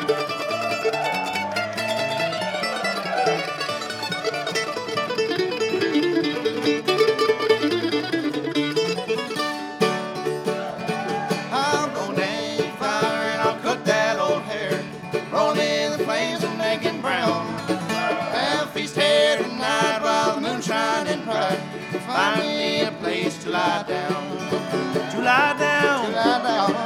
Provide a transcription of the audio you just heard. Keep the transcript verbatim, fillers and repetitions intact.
I'll go down the fire and I'll cook that old hare, roll in the flames and make it brown. Have a feast here tonight while the moon's shining bright. Find me a place to lie down.